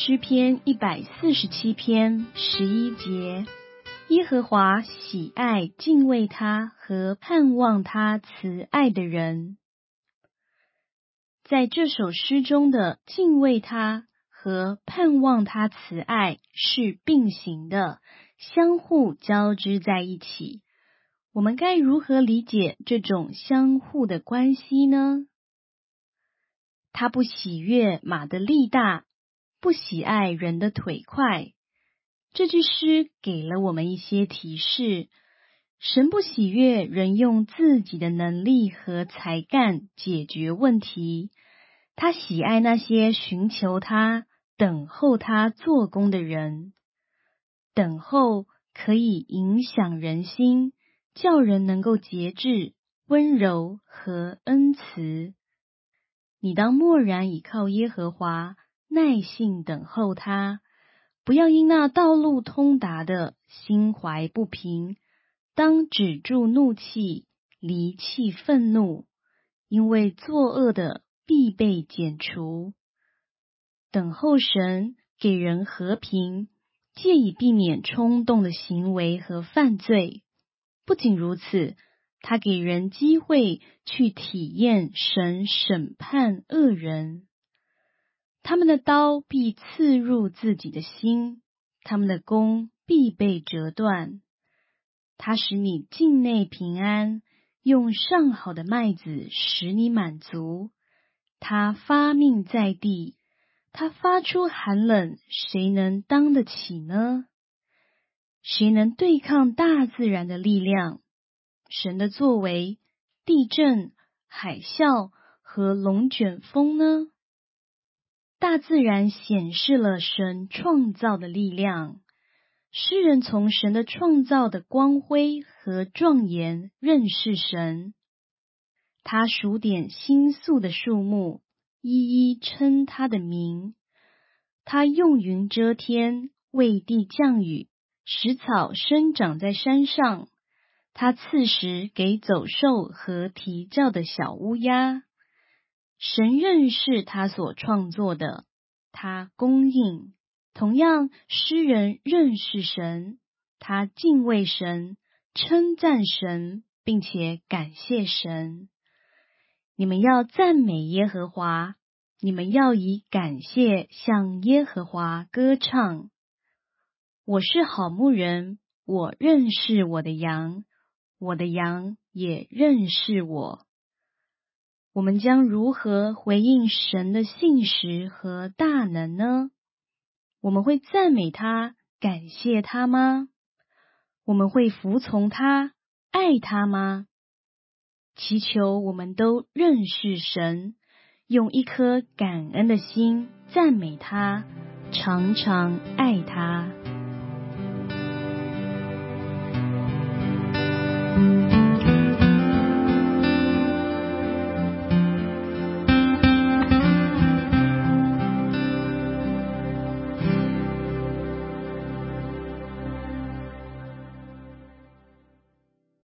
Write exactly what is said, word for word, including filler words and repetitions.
诗篇一百四十七篇十一节，耶和华喜爱敬畏他和盼望他慈爱的人。在这首诗中的敬畏他和盼望他慈爱是并行的，相互交织在一起。我们该如何理解这种相互的关系呢？他不喜悦马的力大，不喜爱人的腿快。这句诗给了我们一些提示。神不喜悦人用自己的能力和才干解决问题，他喜爱那些寻求他、等候他做工的人。等候可以影响人心，叫人能够节制、温柔和恩慈。你当默然倚靠耶和华，耐性等候他，不要因那道路通达的心怀不平，当止住怒气，离弃愤怒，因为作恶的必被剪除。等候神给人和平，借以避免冲动的行为和犯罪。不仅如此，他给人机会去体验神审判恶人。他们的刀必刺入自己的心，他们的弓必被折断。他使你境内平安，用上好的麦子使你满足。他发命在地，他发出寒冷，谁能当得起呢？谁能对抗大自然的力量？神的作为，地震、海啸和龙卷风呢？大自然显示了神创造的力量。诗人从神的创造的光辉和庄严认识神。他数点星宿的数目，一一称他的名。他用云遮天，为地降雨，使草生长在山上。他赐食给走兽和啼叫的小乌鸦。神认识他所创作的，他供应。同样，诗人认识神，他敬畏神，称赞神，并且感谢神。你们要赞美耶和华，你们要以感谢向耶和华歌唱。我是好牧人，我认识我的羊，我的羊也认识我。我们将如何回应神的信实和大能呢？我们会赞美他、感谢他吗？我们会服从他、爱他吗？祈求我们都认识神，用一颗感恩的心赞美他，常常爱他。